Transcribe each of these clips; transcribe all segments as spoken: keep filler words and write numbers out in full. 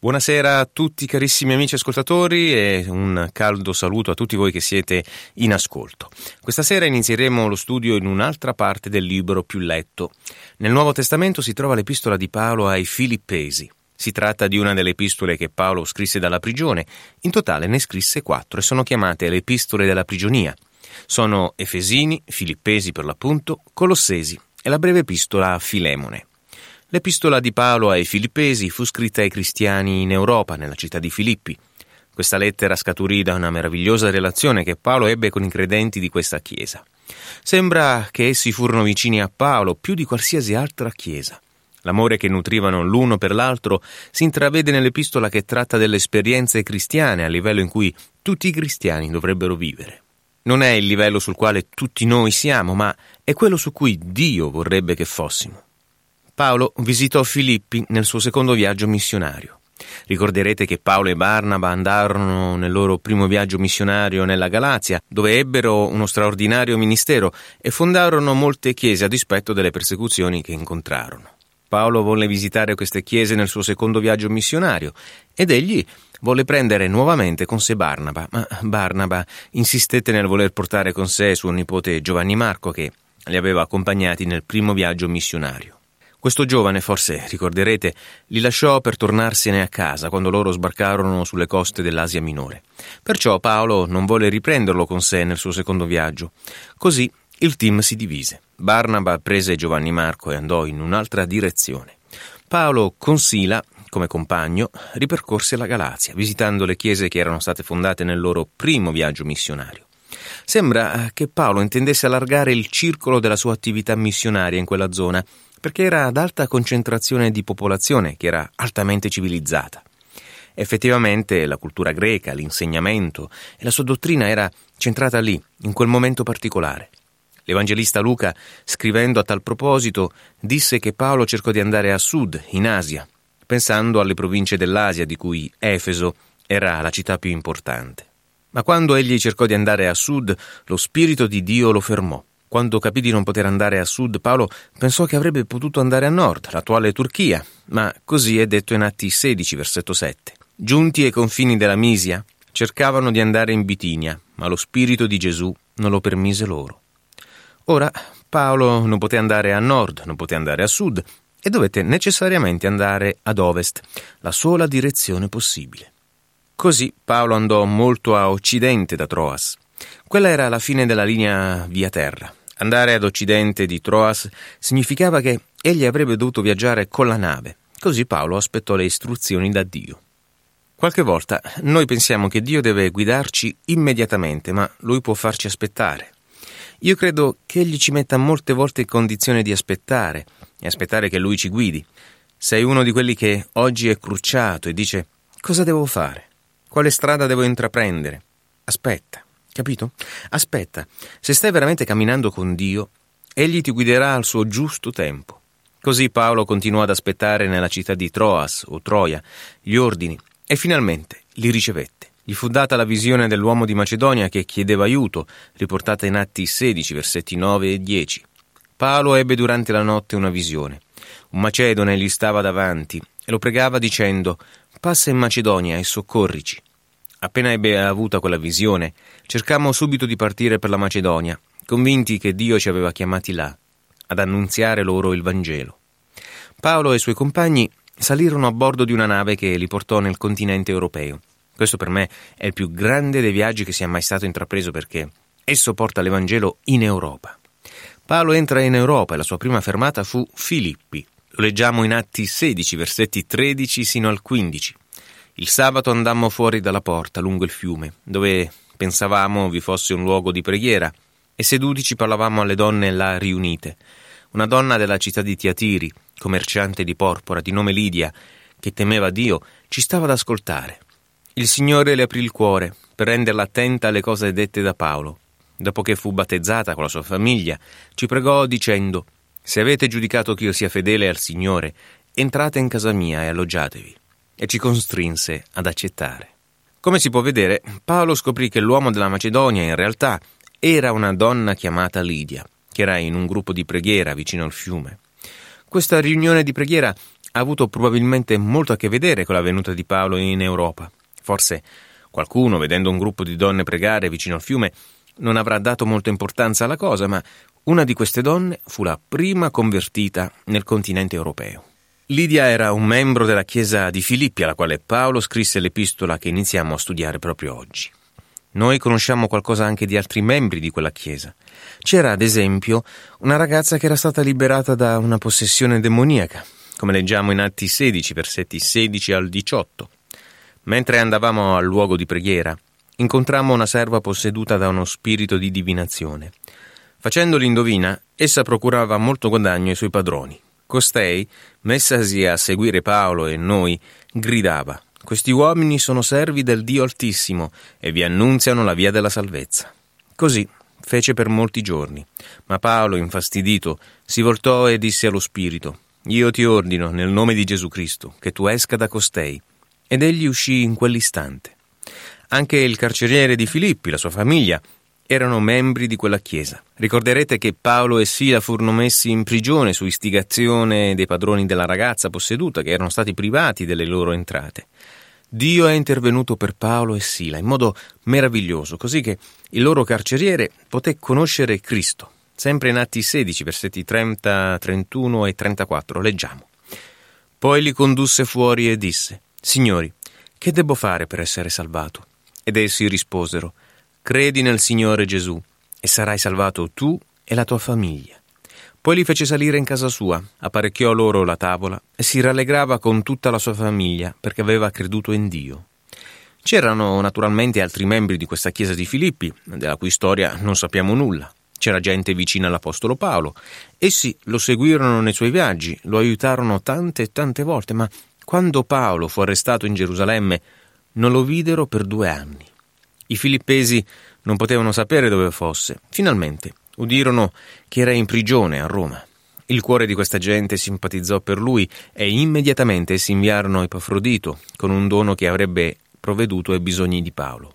Buonasera a tutti carissimi amici ascoltatori e un caldo saluto a tutti voi che siete in ascolto. Questa sera inizieremo lo studio in un'altra parte del libro più letto. Nel Nuovo Testamento si trova l'epistola di Paolo ai Filippesi. Si tratta di una delle epistole che Paolo scrisse dalla prigione. In totale ne scrisse quattro e sono chiamate le epistole della prigionia. Sono Efesini, Filippesi per l'appunto, Colossesi e la breve epistola a Filemone. L'epistola di Paolo ai Filippesi fu scritta ai cristiani in Europa, nella città di Filippi. Questa lettera scaturì da una meravigliosa relazione che Paolo ebbe con i credenti di questa chiesa. Sembra che essi furono vicini a Paolo più di qualsiasi altra chiesa. L'amore che nutrivano l'uno per l'altro si intravede nell'epistola che tratta delle esperienze cristiane a livello in cui tutti i cristiani dovrebbero vivere. Non è il livello sul quale tutti noi siamo, ma è quello su cui Dio vorrebbe che fossimo. Paolo visitò Filippi nel suo secondo viaggio missionario. Ricorderete che Paolo e Barnaba andarono nel loro primo viaggio missionario nella Galazia, dove ebbero uno straordinario ministero e fondarono molte chiese a dispetto delle persecuzioni che incontrarono. Paolo volle visitare queste chiese nel suo secondo viaggio missionario ed egli volle prendere nuovamente con sé Barnaba, ma Barnaba insistette nel voler portare con sé suo nipote Giovanni Marco che li aveva accompagnati nel primo viaggio missionario. Questo giovane, forse ricorderete, li lasciò per tornarsene a casa quando loro sbarcarono sulle coste dell'Asia Minore. Perciò Paolo non volle riprenderlo con sé nel suo secondo viaggio. Così il team si divise. Barnaba prese Giovanni Marco e andò in un'altra direzione. Paolo, con Sila, come compagno, ripercorse la Galazia, visitando le chiese che erano state fondate nel loro primo viaggio missionario. Sembra che Paolo intendesse allargare il circolo della sua attività missionaria in quella zona, perché era ad alta concentrazione di popolazione che era altamente civilizzata. Effettivamente la cultura greca, l'insegnamento e la sua dottrina era centrata lì, in quel momento particolare. L'evangelista Luca, scrivendo a tal proposito, disse che Paolo cercò di andare a sud, in Asia, pensando alle province dell'Asia di cui Efeso era la città più importante. Ma quando egli cercò di andare a sud, lo Spirito di Dio lo fermò. Quando capì di non poter andare a sud, Paolo pensò che avrebbe potuto andare a nord, l'attuale Turchia, ma così è detto in Atti sedici, versetto sette. Giunti ai confini della Misia, cercavano di andare in Bitinia, ma lo Spirito di Gesù non lo permise loro. Ora Paolo non poté andare a nord, non poté andare a sud e dovette necessariamente andare ad ovest, la sola direzione possibile. Così Paolo andò molto a occidente da Troas. Quella era la fine della linea via terra. Andare ad occidente di Troas significava che egli avrebbe dovuto viaggiare con la nave. Così Paolo aspettò le istruzioni da Dio. Qualche volta noi pensiamo che Dio deve guidarci immediatamente, ma Lui può farci aspettare. Io credo che Egli ci metta molte volte in condizione di aspettare e aspettare che Lui ci guidi. Sei uno di quelli che oggi è crucciato e dice: cosa devo fare? Quale strada devo intraprendere? Aspetta. Capito? Aspetta, se stai veramente camminando con Dio, Egli ti guiderà al suo giusto tempo. Così Paolo continuò ad aspettare nella città di Troas o Troia gli ordini e finalmente li ricevette. Gli fu data la visione dell'uomo di Macedonia che chiedeva aiuto, riportata in Atti sedici, versetti nove e dieci. Paolo ebbe durante la notte una visione. Un macedone gli stava davanti e lo pregava dicendo: passa in Macedonia e soccorrici. Appena ebbe avuta quella visione, cercammo subito di partire per la Macedonia, convinti che Dio ci aveva chiamati là, ad annunziare loro il Vangelo. Paolo e i suoi compagni salirono a bordo di una nave che li portò nel continente europeo. Questo per me è il più grande dei viaggi che sia mai stato intrapreso perché esso porta l'Evangelo in Europa. Paolo entra in Europa e la sua prima fermata fu Filippi. Lo leggiamo in Atti sedici, versetti tredici sino al quindici. Il sabato andammo fuori dalla porta, lungo il fiume, dove pensavamo vi fosse un luogo di preghiera, e seduti ci parlavamo alle donne là riunite. Una donna della città di Tiatiri, commerciante di porpora, di nome Lidia, che temeva Dio, ci stava ad ascoltare. Il Signore le aprì il cuore per renderla attenta alle cose dette da Paolo. Dopo che fu battezzata con la sua famiglia, ci pregò dicendo: se avete giudicato che io sia fedele al Signore, entrate in casa mia e alloggiatevi. E ci costrinse ad accettare. Come si può vedere, Paolo scoprì che l'uomo della Macedonia in realtà era una donna chiamata Lidia, che era in un gruppo di preghiera vicino al fiume. Questa riunione di preghiera ha avuto probabilmente molto a che vedere con la venuta di Paolo in Europa. Forse qualcuno, vedendo un gruppo di donne pregare vicino al fiume, non avrà dato molta importanza alla cosa, ma una di queste donne fu la prima convertita nel continente europeo. Lidia era un membro della chiesa di Filippi, alla quale Paolo scrisse l'epistola che iniziamo a studiare proprio oggi. Noi conosciamo qualcosa anche di altri membri di quella chiesa. C'era, ad esempio, una ragazza che era stata liberata da una possessione demoniaca, come leggiamo in Atti sedici, versetti sedici al diciotto. Mentre andavamo al luogo di preghiera, incontrammo una serva posseduta da uno spirito di divinazione. Facendo l'indovina, essa procurava molto guadagno ai suoi padroni. Costei, messasi a seguire Paolo e noi, gridava: «Questi uomini sono servi del Dio Altissimo e vi annunziano la via della salvezza». Così fece per molti giorni. Ma Paolo, infastidito, si voltò e disse allo spirito: «Io ti ordino, nel nome di Gesù Cristo, che tu esca da costei». Ed egli uscì in quell'istante. Anche il carceriere di Filippi, la sua famiglia, erano membri di quella chiesa. Ricorderete che Paolo e Sila furono messi in prigione su istigazione dei padroni della ragazza posseduta, che erano stati privati delle loro entrate. Dio è intervenuto per Paolo e Sila in modo meraviglioso, così che il loro carceriere poté conoscere Cristo. Sempre in Atti sedici, versetti trenta, trentuno e trentaquattro, leggiamo: «Poi li condusse fuori e disse: Signori, che debbo fare per essere salvato?» Ed essi risposero: «Credi nel Signore Gesù e sarai salvato tu e la tua famiglia». Poi li fece salire in casa sua, apparecchiò loro la tavola e si rallegrava con tutta la sua famiglia perché aveva creduto in Dio. C'erano naturalmente altri membri di questa chiesa di Filippi, della cui storia non sappiamo nulla. C'era gente vicina all'apostolo Paolo. Essi lo seguirono nei suoi viaggi, lo aiutarono tante e tante volte, ma quando Paolo fu arrestato in Gerusalemme non lo videro per due anni. I filippesi non potevano sapere dove fosse. Finalmente udirono che era in prigione a Roma. Il cuore di questa gente simpatizzò per lui e immediatamente si inviarono Epafrodito con un dono che avrebbe provveduto ai bisogni di Paolo.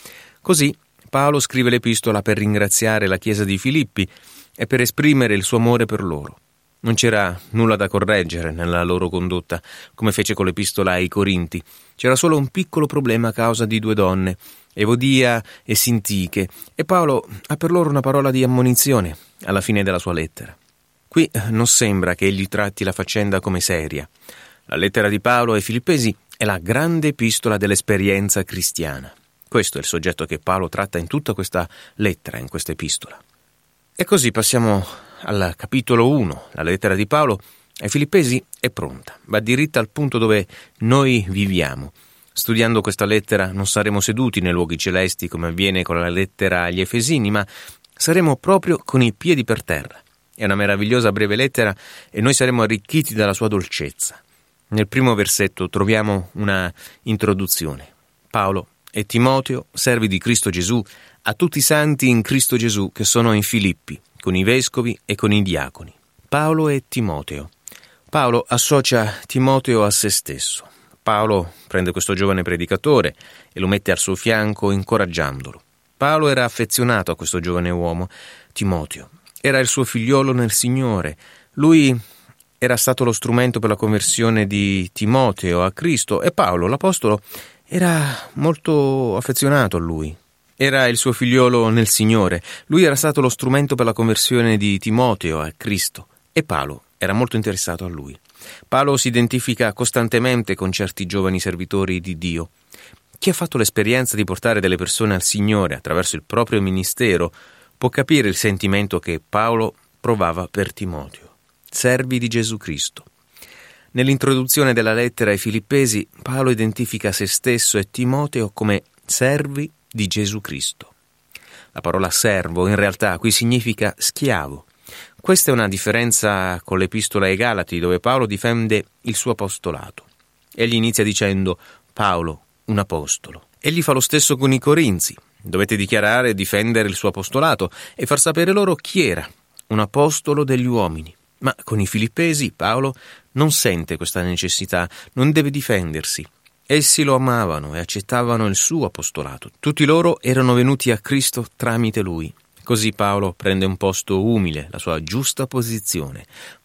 Così Paolo scrive l'epistola per ringraziare la chiesa di Filippi e per esprimere il suo amore per loro. Non c'era nulla da correggere nella loro condotta, come fece con l'epistola ai Corinti. C'era solo un piccolo problema a causa di due donne, Evodia e Sintiche, e Paolo ha per loro una parola di ammonizione alla fine della sua lettera. Qui non sembra che egli tratti la faccenda come seria. La lettera di Paolo ai Filippesi è la grande epistola dell'esperienza cristiana. Questo è il soggetto che Paolo tratta in tutta questa lettera, in questa epistola. E così passiamo al capitolo uno. La lettera di Paolo ai Filippesi è pronta, va diritta al punto dove noi viviamo. Studiando questa lettera non saremo seduti nei luoghi celesti come avviene con la lettera agli Efesini, ma saremo proprio con i piedi per terra. È una meravigliosa breve lettera e noi saremo arricchiti dalla sua dolcezza. Nel primo versetto troviamo una introduzione. Paolo e Timoteo, servi di Cristo Gesù, a tutti i santi in Cristo Gesù che sono in Filippi, con i vescovi e con i diaconi. Paolo e Timoteo. Paolo associa Timoteo a se stesso. Paolo prende questo giovane predicatore e lo mette al suo fianco incoraggiandolo. Paolo era affezionato a questo giovane uomo, Timoteo. Era il suo figliolo nel Signore. Lui era stato lo strumento per la conversione di Timoteo a Cristo e Paolo, l'apostolo, era molto affezionato a lui. Era il suo figliolo nel Signore. Lui era stato lo strumento per la conversione di Timoteo a Cristo e Paolo era molto interessato a lui. Paolo si identifica costantemente con certi giovani servitori di Dio. Chi ha fatto l'esperienza di portare delle persone al Signore attraverso il proprio ministero può capire il sentimento che Paolo provava per Timoteo. Servi di Gesù Cristo. Nell'introduzione della lettera ai Filippesi, Paolo identifica se stesso e Timoteo come servi di Gesù Cristo. La parola servo in realtà qui significa schiavo. Questa è una differenza con l'epistola ai Galati, dove Paolo difende il suo apostolato. Egli inizia dicendo Paolo, un apostolo. Egli fa lo stesso con i Corinzi. Dovete dichiarare e difendere il suo apostolato e far sapere loro chi era, un apostolo degli uomini. Ma con i Filippesi Paolo non sente questa necessità, non deve difendersi. Essi lo amavano e accettavano il suo apostolato. Tutti loro erano venuti a Cristo tramite lui. Così Paolo prende un posto umile, la sua giusta posizione.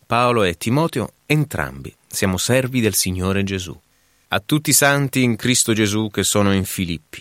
Paolo e Timoteo, entrambi siamo servi del Signore Gesù. A tutti i santi in Cristo Gesù che sono in Filippi.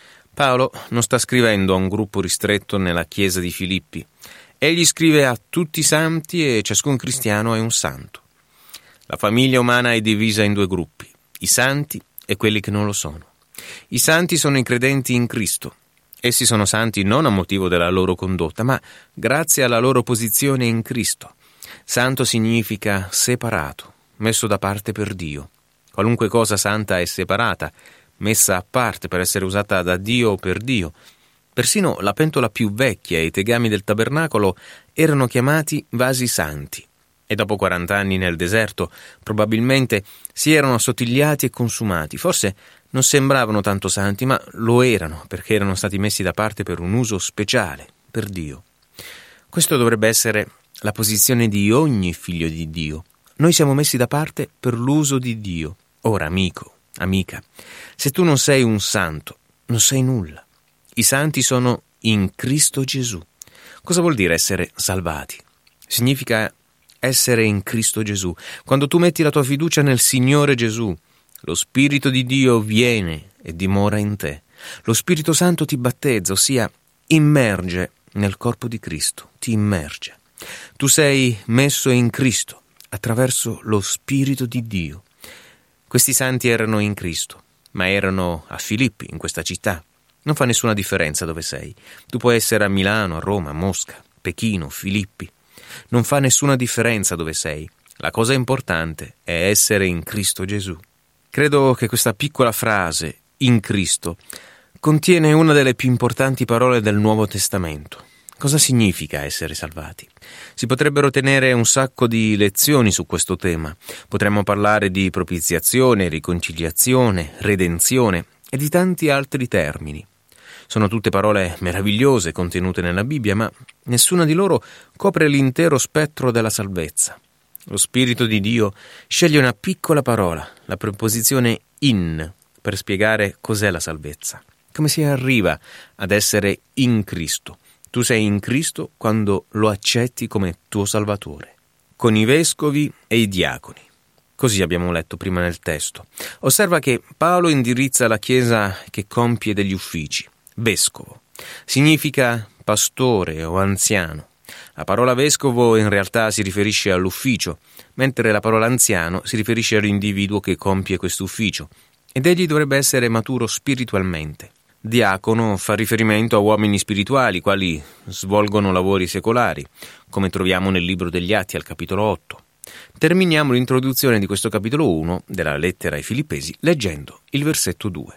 Paolo non sta scrivendo a un gruppo ristretto nella chiesa di Filippi. Egli scrive a tutti i santi e ciascun cristiano è un santo. La famiglia umana è divisa in due gruppi, i santi e quelli che non lo sono. I santi sono i credenti in Cristo. Essi sono santi non a motivo della loro condotta, ma grazie alla loro posizione in Cristo. Santo significa separato, messo da parte per Dio. Qualunque cosa santa è separata, messa a parte per essere usata da Dio o per Dio. Persino la pentola più vecchia e i tegami del tabernacolo erano chiamati vasi santi. E dopo quarant'anni nel deserto, probabilmente si erano assottigliati e consumati. Forse non sembravano tanto santi, ma lo erano, perché erano stati messi da parte per un uso speciale, per Dio. Questo dovrebbe essere la posizione di ogni figlio di Dio. Noi siamo messi da parte per l'uso di Dio. Ora, amico, amica, se tu non sei un santo, non sei nulla. I santi sono in Cristo Gesù. Cosa vuol dire essere salvati? Significa essere in Cristo Gesù. Quando tu metti la tua fiducia nel Signore Gesù, lo Spirito di Dio viene e dimora in te. Lo Spirito Santo ti battezza, ossia immerge nel corpo di Cristo, ti immerge. Tu sei messo in Cristo attraverso lo Spirito di Dio. Questi santi erano in Cristo, ma erano a Filippi, in questa città. Non fa nessuna differenza dove sei. Tu puoi essere a Milano, a Roma, a Mosca, Pechino, Filippi. Non fa nessuna differenza dove sei. La cosa importante è essere in Cristo Gesù. Credo che questa piccola frase, in Cristo, contiene una delle più importanti parole del Nuovo Testamento. Cosa significa essere salvati? Si potrebbero tenere un sacco di lezioni su questo tema. Potremmo parlare di propiziazione, riconciliazione, redenzione e di tanti altri termini. Sono tutte parole meravigliose contenute nella Bibbia, ma nessuna di loro copre l'intero spettro della salvezza. Lo Spirito di Dio sceglie una piccola parola, la preposizione in, per spiegare cos'è la salvezza. Come si arriva ad essere in Cristo? Tu sei in Cristo quando lo accetti come tuo Salvatore. Con i vescovi e i diaconi. Così abbiamo letto prima nel testo. Osserva che Paolo indirizza la Chiesa che compie degli uffici. Vescovo significa pastore o anziano. La parola vescovo in realtà si riferisce all'ufficio, mentre la parola anziano si riferisce all'individuo che compie quest'ufficio, ed egli dovrebbe essere maturo spiritualmente. Diacono fa riferimento a uomini spirituali, quali svolgono lavori secolari, come troviamo nel libro degli Atti al capitolo otto. Terminiamo l'introduzione di questo capitolo uno della lettera ai Filippesi leggendo il versetto due.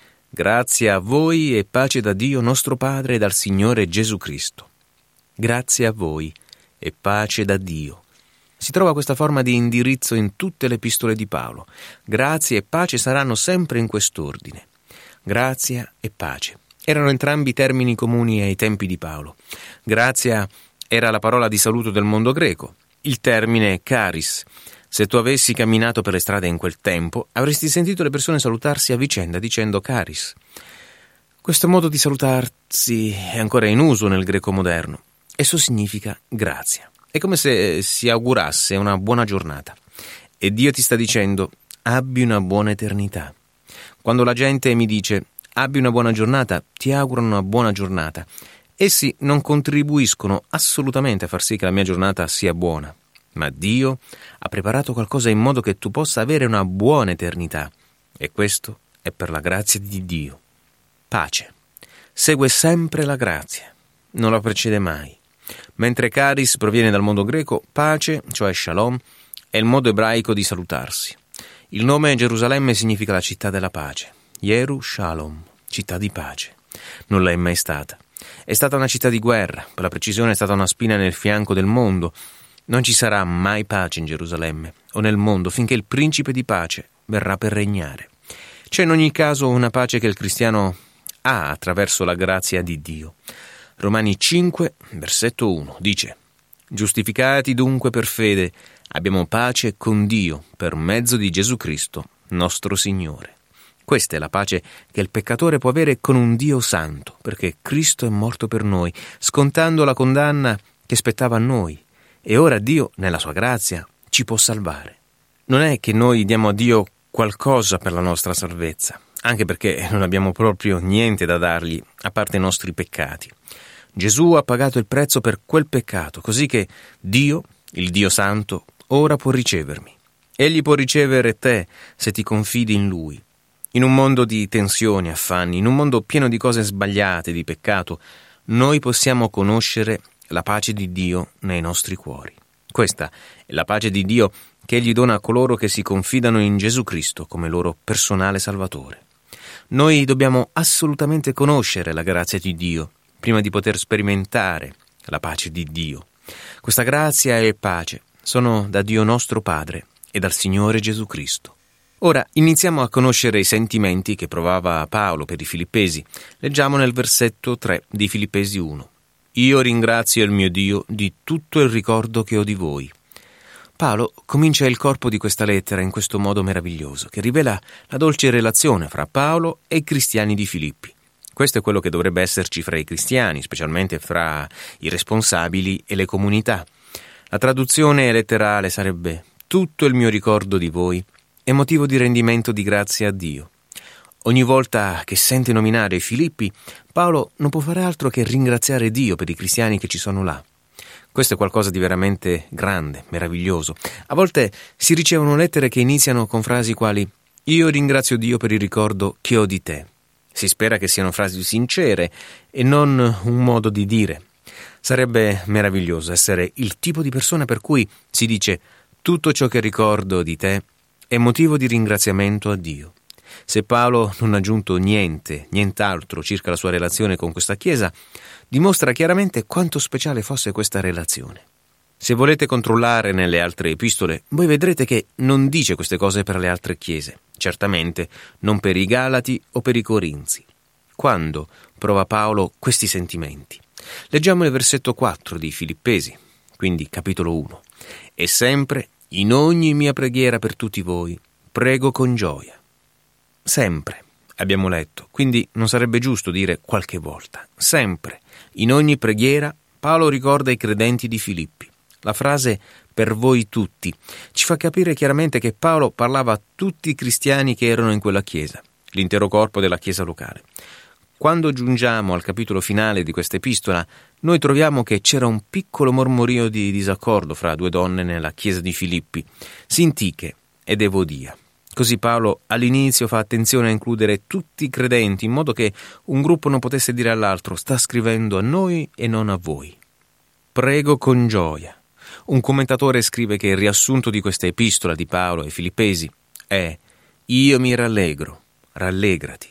Grazie a voi e pace da Dio nostro Padre e dal Signore Gesù Cristo. Grazie a voi e pace da Dio. Si trova questa forma di indirizzo in tutte le epistole di Paolo. Grazie e pace saranno sempre in quest'ordine. Grazia e pace. Erano entrambi termini comuni ai tempi di Paolo. Grazia era la parola di saluto del mondo greco. Il termine charis. Se tu avessi camminato per le strade in quel tempo, avresti sentito le persone salutarsi a vicenda dicendo charis. Questo modo di salutarsi è ancora in uso nel greco moderno. Esso significa grazia. È come se si augurasse una buona giornata. E Dio ti sta dicendo, abbi una buona eternità. Quando la gente mi dice, abbi una buona giornata, ti auguro una buona giornata. Essi non contribuiscono assolutamente a far sì che la mia giornata sia buona. Ma Dio ha preparato qualcosa in modo che tu possa avere una buona eternità. E questo è per la grazia di Dio. Pace. Segue sempre la grazia. Non la precede mai. Mentre charis proviene dal mondo greco, pace, cioè shalom, è il modo ebraico di salutarsi. Il nome Gerusalemme significa la città della pace. Jeru Shalom, città di pace. Non l'è mai stata. È stata una città di guerra, per la precisione è stata una spina nel fianco del mondo. Non ci sarà mai pace in Gerusalemme o nel mondo finché il principe di pace verrà per regnare. C'è in ogni caso una pace che il cristiano ha attraverso la grazia di Dio. Romani cinque, versetto uno, dice: Giustificati dunque per fede, abbiamo pace con Dio per mezzo di Gesù Cristo, nostro Signore. Questa è la pace che il peccatore può avere con un Dio santo, perché Cristo è morto per noi, scontando la condanna che spettava a noi, e ora Dio, nella sua grazia, ci può salvare. Non è che noi diamo a Dio qualcosa per la nostra salvezza, anche perché non abbiamo proprio niente da dargli, a parte i nostri peccati. Gesù ha pagato il prezzo per quel peccato, così che Dio, il Dio Santo, ora può ricevermi. Egli può ricevere te se ti confidi in Lui. In un mondo di tensioni, affanni, in un mondo pieno di cose sbagliate, di peccato, noi possiamo conoscere la pace di Dio nei nostri cuori. Questa è la pace di Dio che Egli dona a coloro che si confidano in Gesù Cristo come loro personale Salvatore. Noi dobbiamo assolutamente conoscere la grazia di Dio prima di poter sperimentare la pace di Dio. Questa grazia e pace sono da Dio nostro Padre e dal Signore Gesù Cristo. Ora iniziamo a conoscere i sentimenti che provava Paolo per i Filippesi. Leggiamo nel versetto tre di Filippesi uno. Io ringrazio il mio Dio di tutto il ricordo che ho di voi. Paolo comincia il corpo di questa lettera in questo modo meraviglioso, che rivela la dolce relazione fra Paolo e i cristiani di Filippi. Questo è quello che dovrebbe esserci fra i cristiani, specialmente fra i responsabili e le comunità. La traduzione letterale sarebbe: tutto il mio ricordo di voi è motivo di rendimento di grazie a Dio. Ogni volta che sente nominare i Filippi, Paolo non può fare altro che ringraziare Dio per i cristiani che ci sono là. Questo è qualcosa di veramente grande, meraviglioso. A volte si ricevono lettere che iniziano con frasi quali: io ringrazio Dio per il ricordo che ho di te. Si spera che siano frasi sincere e non un modo di dire. Sarebbe meraviglioso essere il tipo di persona per cui si dice: tutto ciò che ricordo di te è motivo di ringraziamento a Dio. Se Paolo non ha aggiunto niente, nient'altro circa la sua relazione con questa Chiesa, dimostra chiaramente quanto speciale fosse questa relazione. Se volete controllare nelle altre epistole, voi vedrete che non dice queste cose per le altre chiese, certamente non per i Galati o per i Corinzi. Quando prova Paolo questi sentimenti? Leggiamo il versetto quattro di Filippesi, quindi capitolo uno. E sempre, in ogni mia preghiera per tutti voi, prego con gioia. Sempre, abbiamo letto, quindi non sarebbe giusto dire qualche volta. Sempre, in ogni preghiera, Paolo ricorda i credenti di Filippi. La frase «per voi tutti» ci fa capire chiaramente che Paolo parlava a tutti i cristiani che erano in quella chiesa, l'intero corpo della chiesa locale. Quando giungiamo al capitolo finale di questa epistola, noi troviamo che c'era un piccolo mormorio di disaccordo fra due donne nella chiesa di Filippi, Sintiche ed Evodia. Così Paolo all'inizio fa attenzione a includere tutti i credenti, in modo che un gruppo non potesse dire all'altro «sta scrivendo a noi e non a voi». Prego con gioia. Un commentatore scrive che il riassunto di questa epistola di Paolo ai Filippesi è «Io mi rallegro, rallegrati».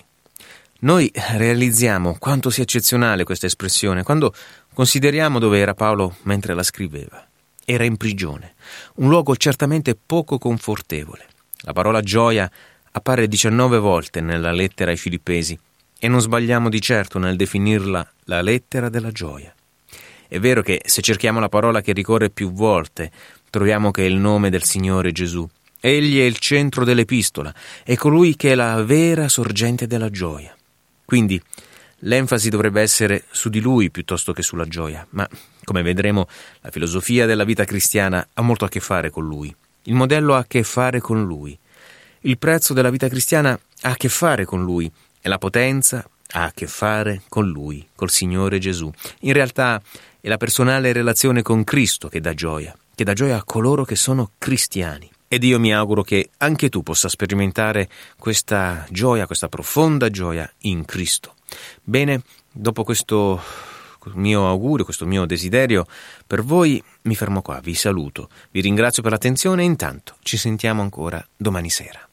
Noi realizziamo quanto sia eccezionale questa espressione quando consideriamo dove era Paolo mentre la scriveva. Era in prigione, un luogo certamente poco confortevole. La parola gioia appare diciannove volte nella lettera ai Filippesi e non sbagliamo di certo nel definirla la lettera della gioia. È vero che se cerchiamo la parola che ricorre più volte, troviamo che è il nome del Signore Gesù. Egli è il centro dell'epistola, è colui che è la vera sorgente della gioia. Quindi l'enfasi dovrebbe essere su di lui piuttosto che sulla gioia, ma come vedremo la filosofia della vita cristiana ha molto a che fare con lui. Il modello ha a che fare con lui. Il prezzo della vita cristiana ha a che fare con lui e la potenza ha a che fare con lui, col Signore Gesù. In realtà è la personale relazione con Cristo che dà gioia, che dà gioia a coloro che sono cristiani. Ed io mi auguro che anche tu possa sperimentare questa gioia, questa profonda gioia in Cristo. Bene, dopo questo mio augurio, questo mio desiderio per voi, mi fermo qua, vi saluto, vi ringrazio per l'attenzione e intanto ci sentiamo ancora domani sera.